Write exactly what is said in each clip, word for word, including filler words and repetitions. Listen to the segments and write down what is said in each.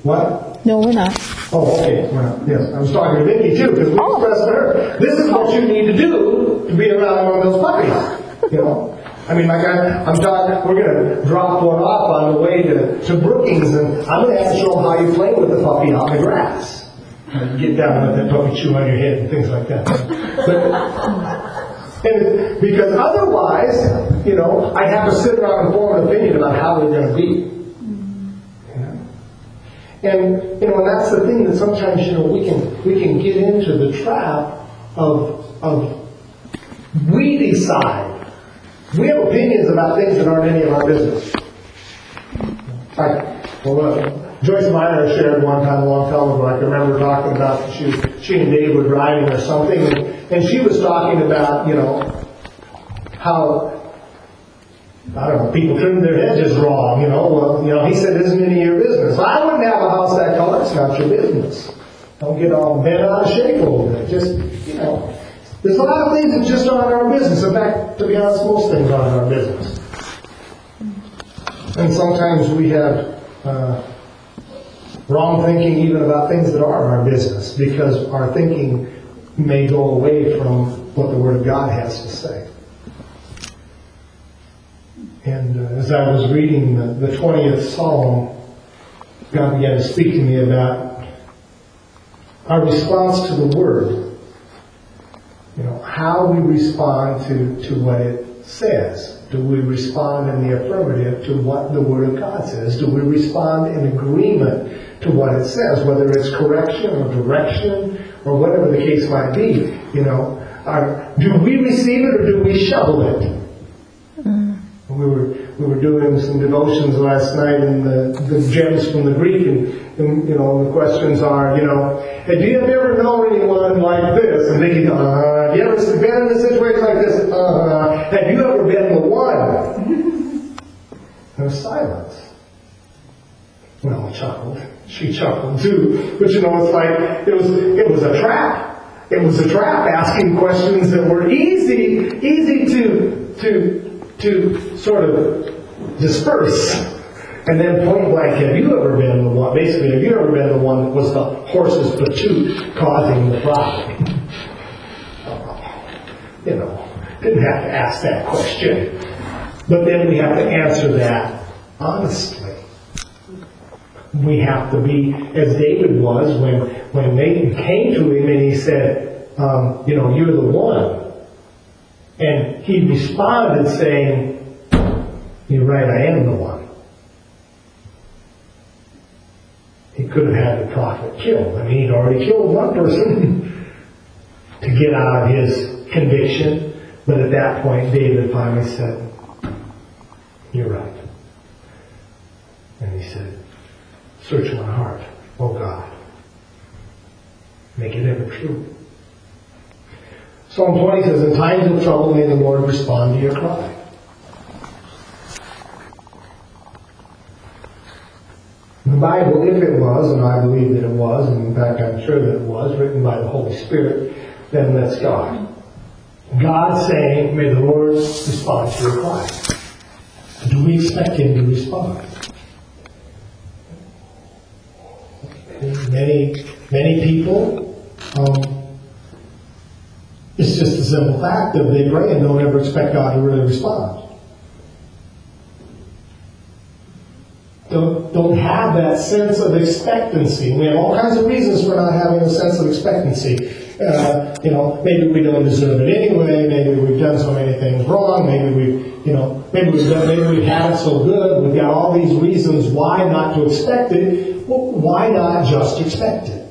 What? No, we're not. Oh, okay. We're not. Yes, I was talking to Vicki too, because we Oh. expressed to her, this is what you need to do to be around one of those puppies. You know? I mean, like I, I'm talking, we're going to drop one off on the way to, to Brookings, and I'm going to have to show them how you play with the puppy on the grass. And get down and let that puppy chew on your head and things like that. But, and because otherwise, you know, I'd have to sit around and form an opinion about how they're going to be. And, you know, and that's the thing that sometimes, you know, we can we can get into the trap of of we decide. We have opinions about things that aren't any of our business. Like, well, uh, Joyce Meyer shared one time a long time ago, I can remember talking about, she, she and Dave were driving or something, and, and she was talking about, you know, how, I don't know, people trim their hedges wrong, you know. Well, you know, he said, isn't any of your business. Well, I wouldn't have a house that color. It's not your business. Don't get all bent out of shape over it. Just, you know, there's a lot of things that just aren't our business. In fact, to be honest, most things aren't our business. And sometimes we have uh, wrong thinking even about things that are our business, because our thinking may go away from what the Word of God has to say. And uh, as I was reading the, the twentieth Psalm, God began to speak to me about our response to the Word. You know, how we respond to, to what it says. Do we respond in the affirmative to what the Word of God says? Do we respond in agreement to what it says, whether it's correction or direction or whatever the case might be? You know, are, do we receive it or do we shovel it? Mm. We were we were doing some devotions last night, and the, the gems from the Greek, and, and you know the questions are, you know, have you ever known anyone like this? And thinking, uh, have you ever been in a situation like this? Uh, have you ever been the one? There was silence. Well, I chuckled. She chuckled too. But you know, it's like it was it was a trap. It was a trap, asking questions that were easy, easy to to to sort of disperse. And then point blank, have you ever been the one, basically, have you ever been the one that was the horse's patoot causing the problem? You know, didn't have to ask that question. But then we have to answer that honestly. We have to be, as David was, when, when Nathan came to him and he said, um, you know, you're the one. And he responded saying, you're right, I am the one. He could have had the prophet killed. I mean, he'd already killed one person to get out of his conviction. But at that point, David finally said, you're right. And he said, search my heart, oh God. Make it ever true. Psalm twenty says, in times of trouble may the Lord respond to your cry. The Bible, if it was, and I believe that it was, and in fact I'm sure that it was, written by the Holy Spirit, then that's God. God saying, may the Lord respond to your cry. Do we expect Him to respond? Many, many people, um, it's just a simple fact of they pray and don't ever expect God to really respond. Don't, don't have that sense of expectancy. We have all kinds of reasons for not having a sense of expectancy. Uh, you know, maybe we don't deserve it anyway. Maybe we've done so many things wrong. Maybe we, you know, maybe we've done, maybe we've had it so good. We've got all these reasons why not to expect it. Well, why not just expect it?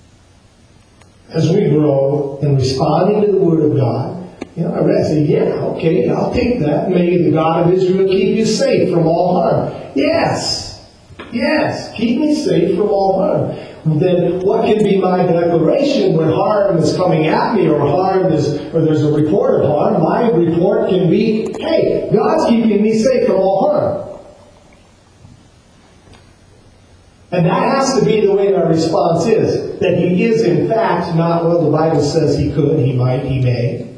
As we grow in responding to the Word of God, you know, I read, I say, yeah, okay, I'll take that. May the God of Israel keep you safe from all harm. Yes, yes, keep me safe from all harm. Then what can be my declaration when harm is coming at me, or harm is, or there's a report of harm? My report can be, hey, God's keeping me safe from all harm. And that has to be the way our response is. That He is, in fact, not, well, the Bible says He could, He might, He may.